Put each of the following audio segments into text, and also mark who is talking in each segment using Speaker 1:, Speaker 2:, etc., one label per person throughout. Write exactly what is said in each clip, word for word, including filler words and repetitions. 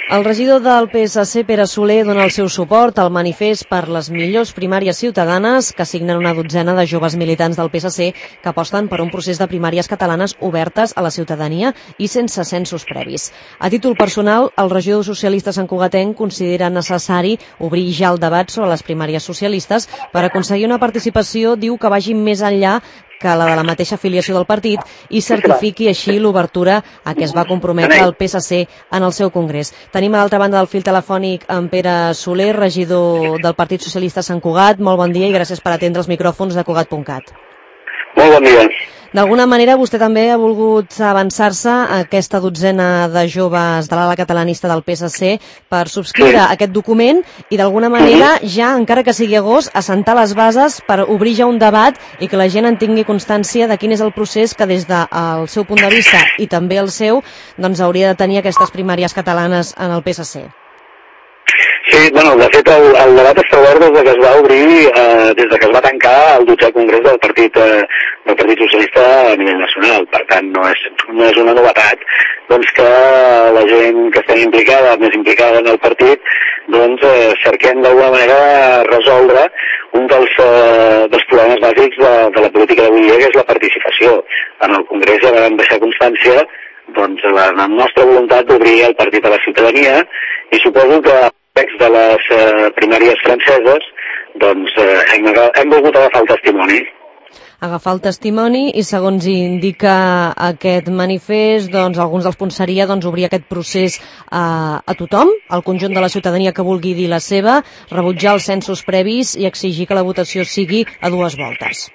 Speaker 1: El regidor del P S C, Pere Soler, dona el seu suport al manifest per les millors primàries ciutadanes que signen una dotzena de joves militants del P S C que aposten per un procés de primàries catalanes obertes a la ciutadania i sense censos previs. A títol personal, el regidor socialista santcugatenc considera necessari obrir ja el debat sobre les primàries socialistes per aconseguir una participació, diu, que vagi més enllà que la de la mateixa afiliació del partit i certifiqui així l'obertura a què es va comprometre el P S C en el seu congrés. Tenim a l'altra banda del fil telefònic en Pere Soler, regidor del Partit Socialista Sant Cugat. Molt bon dia i gràcies per atendre els micròfons de Cugat punt cat.
Speaker 2: Molt bon dia.
Speaker 1: D'alguna manera vostè també ha volgut avançar-se a aquesta dotzena de joves de l'ala catalanista del P S C per subscriure sí. aquest document i d'alguna manera ja, encara que sigui agost, assentar les bases per obrir ja un debat i que la gent en tingui constància de quin és el procés que des del seu punt de vista i també el seu doncs hauria de tenir aquestes primàries catalanes en el P S C.
Speaker 2: Sí, bueno, de fet el, el debat està obert des que es va obrir, eh, des que es va tancar el dotzè congrés del Partit eh, del Partit Socialista a nivell nacional. Per tant, no és, no és una novetat doncs, que la gent que està implicada, més implicada en el partit, doncs eh, cerquem d'alguna manera resoldre un dels, eh, dels problemes bàsics de, de la política d'avui dia, que és la participació. En el congrés ja vam deixar constància doncs, la, la nostra voluntat d'obrir el partit a la ciutadania i suposo que de les eh, primàries franceses, doncs eh, hem, hem volgut agafar el testimoni.
Speaker 1: Agafar el testimoni i, segons indica aquest manifest, doncs alguns dels punts seria doncs, obrir aquest procés a, a tothom, al conjunt de la ciutadania que vulgui dir la seva, rebutjar els censos previs i exigir que la votació sigui a dues voltes.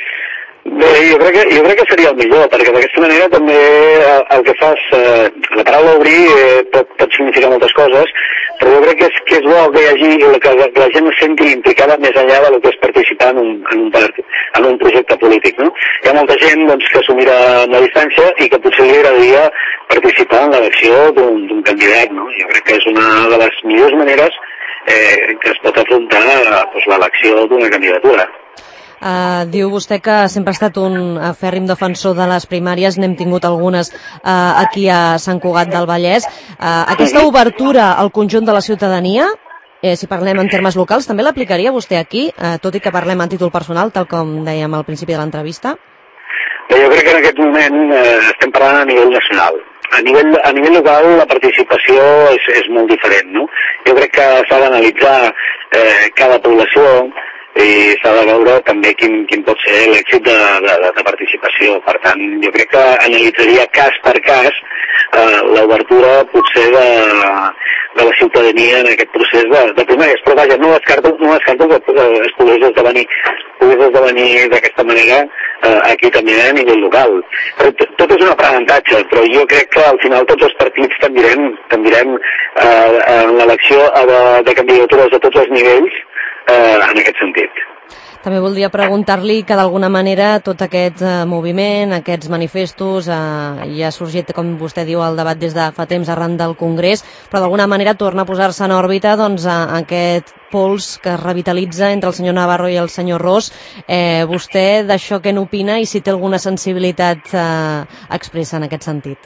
Speaker 2: Bé, jo crec que, jo crec que seria el millor, perquè d'aquesta manera també el, el que fas, eh, la paraula obrir eh, pot, pot significar moltes coses, però jo crec que és, que és bo que hi hagi, que la, que la gent es senti implicada més enllà del que és participar en un, en un, en un projecte polític, no? Hi ha molta gent doncs, que s'ho mira a la distància i que potser li agradaria participar en l'elecció d'un candidat, no? Jo crec que és una de les millors maneres eh, que es pot afrontar doncs, l'elecció d'una candidatura.
Speaker 1: Uh, diu vostè que sempre ha estat un afèrrim defensor de les primàries, n'hem tingut algunes uh, aquí a Sant Cugat del Vallès. Uh, aquesta obertura al conjunt de la ciutadania, eh, si parlem en termes locals, també l'aplicaria vostè aquí, uh, tot i que parlem a títol personal, tal com dèiem al principi de l'entrevista?
Speaker 2: Jo crec que en aquest moment eh, estem parlant a nivell nacional. A nivell, a nivell local la participació és, és molt diferent, no? Jo crec que s'ha d'analitzar eh, cada població i s'ha de veure també quin, quin pot ser l'èxit de, de, de participació. Per tant, jo crec que analitzaria cas per cas eh, l'obertura potser de, de la ciutadania en aquest procés de, de primàries. Però vaja, no descarto, no descarto que es pogués esdevenir, pogués esdevenir d'aquesta manera eh, aquí també a nivell local. Però tot és un aprenentatge, però jo crec que al final tots els partits tendirem, tendirem eh, en l'elecció de, de candidatures a tots els nivells Eh, en aquest sentit.
Speaker 1: També voldria preguntar-li que d'alguna manera tot aquest eh, moviment, aquests manifestos, eh, ja ha sorgit, com vostè diu, el debat des de fa temps arran del Congrés, però d'alguna manera torna a posar-se en òrbita doncs, a, a aquest pols que es revitalitza entre el senyor Navarro i el senyor Ros. Eh, vostè d'això què n'opina i si té alguna sensibilitat eh, expressa en aquest sentit?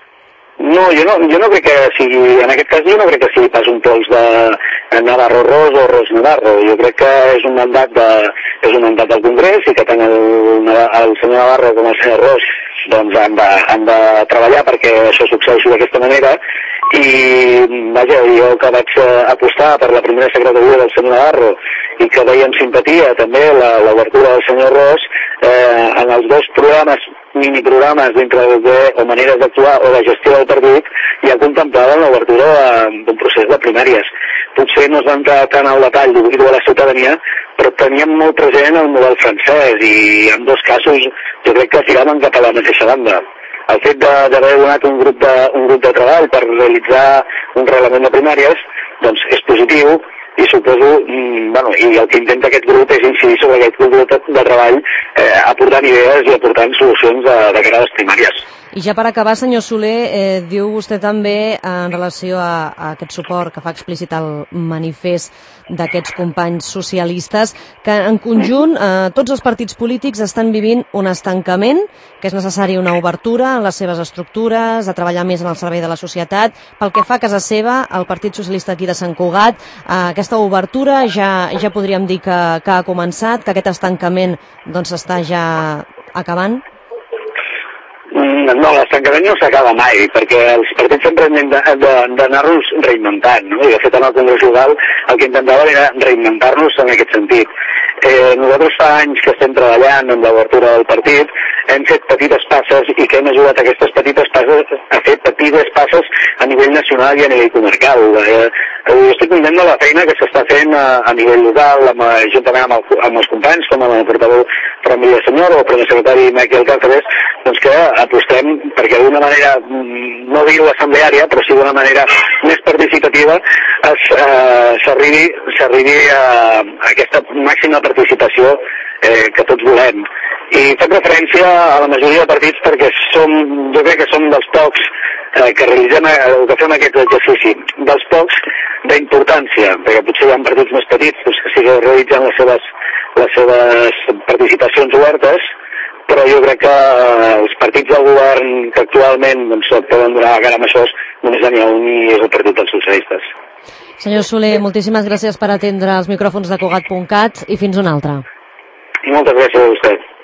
Speaker 2: No, jo no, jo no crec que sigui, en aquest cas jo no crec que sigui pas un pols de Navarro-Ros o Ros-Navarro. Jo crec que és un mandat de, és un mandat del Congrés i que tant el, el senyor Navarro com el senyor Ros doncs han de, han de treballar perquè això succeeixi d'aquesta manera i vaja, jo que vaig apostar per la primera secretaria del senyor Navarro i que veiem simpatia també l'obertura del senyor Ros eh, en els dos programes miniprogrames dintre de, o maneres d'actuar o de gestió del partit ja contemplaven l'obertura d'un procés de primàries. Potser no es va entrar tant al detall d'obrir-ho a la ciutadania, però teníem molt present el model francès i en dos casos jo crec que tiraven cap a la mateixa banda. El fet d'haver donat un grup de, un grup de treball per realitzar un reglament de primàries doncs és positiu i suposo, mm, bueno, i el que intenta aquest grup és incidir sobre aquest grup de, de treball eh, aportant idees i aportant solucions de, de cara a les primàries.
Speaker 1: I ja per acabar, senyor Soler, eh, diu vostè també en relació a, a aquest suport que fa explícit el manifest d'aquests companys socialistes que en conjunt eh, tots els partits polítics estan vivint un estancament, que és necessari una obertura en les seves estructures, a treballar més en el servei de la societat. Pel que fa a casa seva, el Partit Socialista aquí de Sant Cugat, eh, aquesta obertura ja, ja podríem dir que, que ha començat, que aquest estancament doncs està ja acabant?
Speaker 2: No, l'estancament no s'acaba mai, perquè els partits sempre hem d'anar-nos reinventant, no? I de fet en el Congrés Local el que intentàvem era reinventar-nos en aquest sentit. Eh, nosaltres fa anys que estem treballant amb l'obertura del partit, hem fet petites passes i que hem ajudat aquestes petites passes a fer petites passes a nivell nacional i a nivell comarcal. Eh, jo estic content de la feina que s'està fent a, a nivell local, amb, juntament amb, el, amb els companys, com amb el portaveu Ramírez Senyor o el primer secretari Miquel Cáceres, doncs que apostem perquè d'una manera, no dir-ho assembleària, però sí d'una manera més participativa, s'arribi a, a aquesta màxima participació eh, que tots volem. I fem referència a la majoria de partits perquè som, jo crec que som dels pocs eh, que realitzem o que fem aquest exercici, dels pocs d'importància, perquè potser hi ha partits més petits doncs, que sí que realitzen les seves, les seves participacions obertes, però jo crec que els partits del govern que actualment doncs, poden donar la cara amb això només n'hi ha un i és el Partit dels Socialistes.
Speaker 1: Senyor Soler, moltíssimes gràcies per atendre els micròfons de Cugat punt cat i fins una altra.
Speaker 2: I moltes gràcies a vostè.